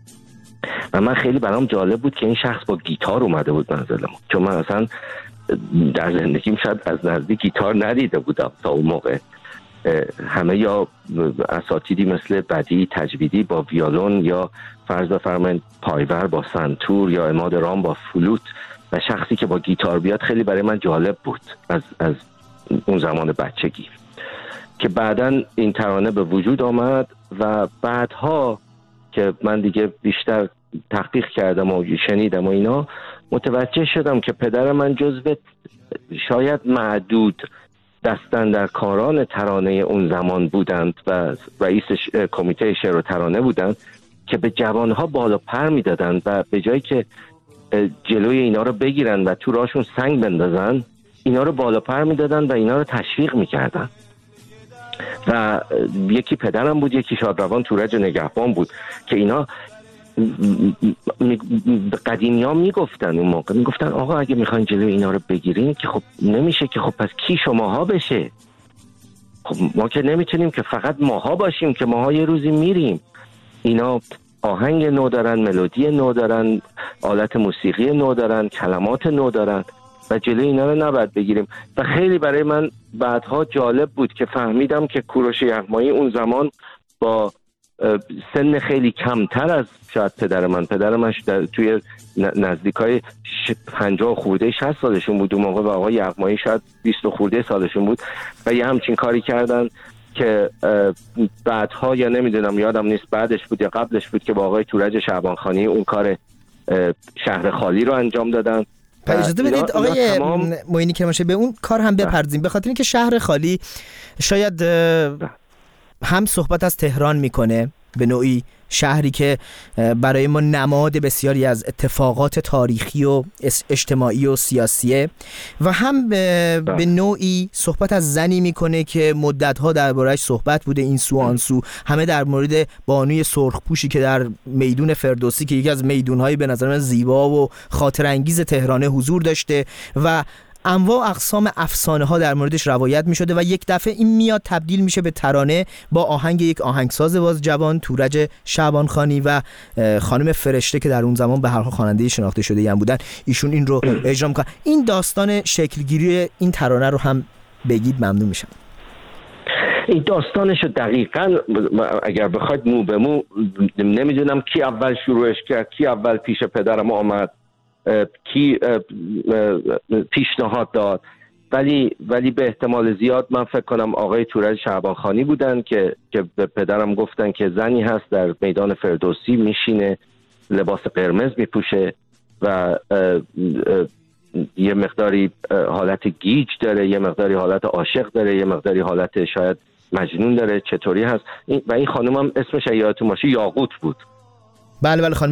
و من خیلی برام جالب بود که این شخص با گیتار اومده بود منزل ما، چون من اصلا در زندگیم شاید از نزدیک گیتار ندیده بودم تا اون موقع. همه یا اساتیدی مثل بدیعی تجویدی با ویولون یا فرض بفرمایید پایور با سنتور یا عماد رام با فلوت، و شخصی که با گیتار بیاد خیلی برای من جالب بود از اون زمان بچگی. که بعداً این ترانه به وجود آمد و بعدها که من دیگه بیشتر تحقیق کردم و شنیدم و اینا، متوجه شدم که پدر من جزو شاید معدود دستاندرکاران ترانه اون زمان بودند و رئیس کمیته شعر و ترانه بودند که به جوانها بالا پر میدادند و به جایی که جلوی اینا رو بگیرن و تو راشون سنگ بندازن، اینا رو بالا پر میدادن و اینا رو تشویق میکردن. و یکی پدرم بود، یکی شادروان تورج نگهبان بود که اینا قدیمی ها میگفتن، اون موقع میگفتن آقا اگه میخواین جلوی اینا رو بگیرین که خب نمیشه که، خب پس کی شماها بشه؟ خب ما که نمیتونیم که فقط ماها باشیم که ماها یه روزی میریم. اینا آهنگ نو دارن، ملودی نو دارن، آلت موسیقی نو دارن، کلمات نو دارن و جلوی اینا رو نباید بگیریم. و خیلی برای من بعدها جالب بود که فهمیدم که کوروش یغمایی اون زمان با سن خیلی کمتر از شاید پدر من توی نزدیکای 50 خورده 60 سالشون بود اون موقع و آقای یغمایی شاید 20 خورده سالشون بود و یه همچین کاری کردن که بعدها یا نمیدونم یادم نیست بعدش بود یا قبلش بود که با آقای تورج شعبانخانی اون کار شهر خالی رو انجام دادن. اجازه بدید آقای معینی کرمانشاهی به اون کار هم بپردازیم، به خاطر اینکه شهر خالی شاید هم صحبت از تهران میکنه، به نوعی شهری که برای ما نماد بسیاری از اتفاقات تاریخی و اجتماعی و سیاسیه، و هم به نوعی صحبت از زنی میکنه که مدتها درباره‌اش صحبت بوده، این سو آن سو، همه در مورد بانوی سرخپوشی که در میدون فردوسی که یکی از میدون‌های به نظر من زیبا و خاطر انگیز تهران حضور داشته و انواع اقسام افسانه ها در موردش روایت می شده و یک دفعه این میاد تبدیل میشه به ترانه با آهنگ یک آهنگساز باز جوان، تورج شعبانخانی و خانم فرشته که در اون زمان به هر حال خواننده شناخته شده هم بودن، ایشون این رو اجرا میکنن. این داستان شکلگیری این ترانه رو هم بگید ممنون میشم. این داستانشو دقیقاً اگر بخواید مو به مو نمیدونم کی اول شروعش کرد، کی اول پیش پدرم آمد، کی پیشنهاد داد، ولی به احتمال زیاد من فکر کنم آقای تورج شعبانخانی بودن که به پدرم گفتن که زنی هست در میدان فردوسی میشینه، لباس قرمز میپوشه و یه مقداری حالت گیج داره، یه مقداری حالت عاشق داره، یه مقداری حالت شاید مجنون داره، چطوری هست و این خانم هم اسمش یادتون باشه یاقوت بود. بله خانم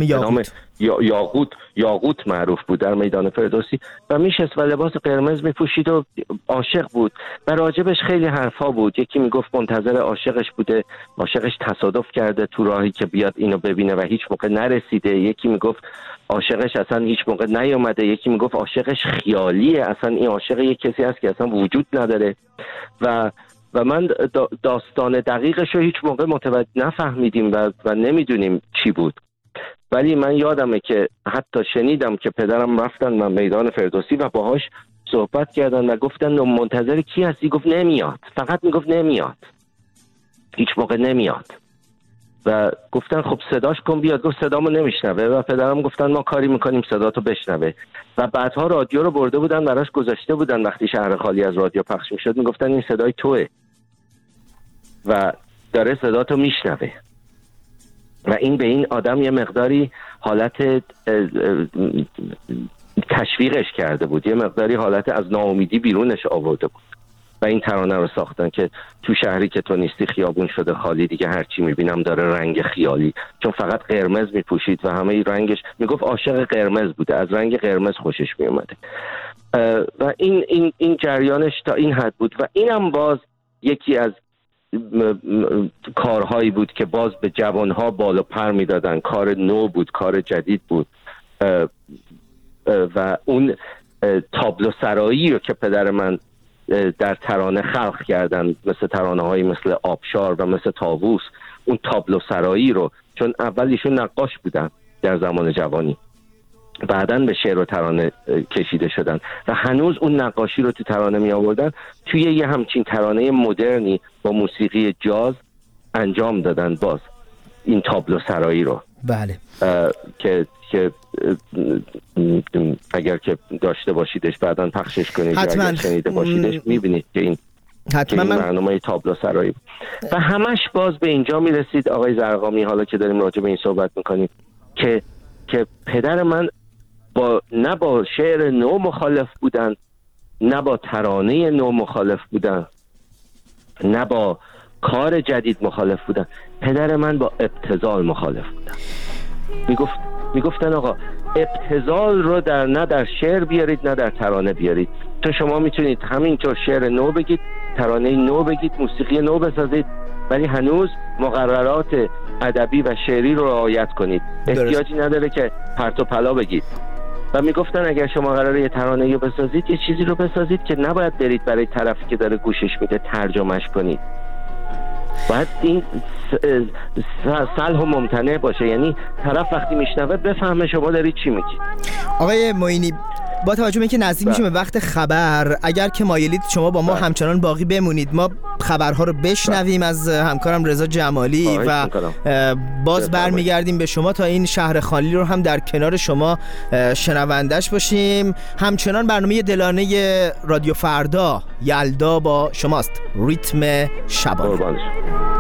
یاقوت معروف بود در میدان فردوسی و میشست و لباس قرمز میپوشید و عاشق بود و راجبش خیلی حرفا بود. یکی میگفت منتظر عاشقش بوده، عاشقش تصادف کرده تو راهی که بیاد اینو ببینه و هیچ موقع نرسیده، یکی میگفت عاشقش اصلا هیچ موقع نیومده، یکی میگفت عاشقش خیالیه، اصلا این عاشق یک کسی هست که اصلا وجود نداره و من داستان دقیقش رو هیچ موقع متوجه نفهمیدیم و نمیدونیم چی بود. ولی من یادمه که حتی شنیدم که پدرم رفتن من میدان فردوسی و باهاش صحبت کردن و گفتن منتظر کی هستی؟ گفت نمیاد، فقط میگفت نمیاد، هیچ موقع نمیاد و گفتن خب صداش کن بیاد، گفت صدامو نمیشنوه و پدرم گفتن ما کاری میکنیم صداتو بشنوه و بعدها رادیو رو برده بودن براش گذاشته بودن، وقتی شهر خالی از رادیو پخش میشد میگفتن این صدای توئه و داره صداتو میشنوه و این به این آدم یه مقداری حالت تشویقش کرده بود، یه مقداری حالت از ناامیدی بیرونش آورده بود و این ترانه رو ساختن که تو شهری که تو نیستی خیابون شده خالی، دیگه هرچی میبینم داره رنگ خیالی، چون فقط قرمز میپوشید و همه رنگش، میگفت عاشق قرمز بوده، از رنگ قرمز خوشش میومده و این جریانش تا این حد بود و اینم باز یکی از کارهایی بود که باز به جوانها بال و پر میدادن، کار نو بود، کار جدید بود و اون تابلو سرایی رو که پدر من در ترانه خلق کردن، مثل ترانه هایی مثل آبشار و مثل طاووس، اون تابلو سرایی رو، چون اول ایشون نقاش بودن در زمان جوانی، بعدن به شعر و ترانه کشیده شدن و هنوز اون نقاشی رو تو ترانه می آوردن، توی یه همچین ترانه مدرنی با موسیقی جاز انجام دادن باز این تابلو سرایی رو. بله که اگر که داشته باشیدش بعدن پخشش کنید حتما. اگر شنیده باشیدش میبینید که این برنامه تابلو سرایی و همش باز به اینجا میرسید آقای زرقامی، حالا که داریم راجع به این صحبت میکنیم، که پدر من نه با شعر نو مخالف بودن، نه با ترانه نو مخالف بودن، نه با کار جدید مخالف بودن. پدر من با ابتذال مخالف بودن. میگفتن آقا ابتذال رو نه در شعر بیارید نه در ترانه بیارید، تو شما میتونید همینطور شعر نو بگید، ترانه نو بگید، موسیقی نو بسازید، ولی هنوز مقررات ادبی و شعری رو رعایت کنید، احتیاجی نداره که پرت و پلا بگید. و میگفتن اگر شما قراره یه ترانه رو بسازید، یه چیزی رو بسازید که نباید برید برای طرفی که داره گوشش میده ترجمهش کنید. باید این صلح و ممتنع باشه، یعنی طرف وقتی میشنوه بفهمه شما دارید چی میگید. آقای معینی، با توجه به اینکه نزدیک میشیم به وقت خبر، اگر که مایلید شما با ما همچنان باقی بمونید، ما خبرها رو بشنویم از همکارم رضا جمالی و باز برمیگردیم به شما تا این شهر خالی رو هم در کنار شما شنوندش باشیم. همچنان برنامه دلانه رادیو فردا یلدا با شماست. ریتم شبانه.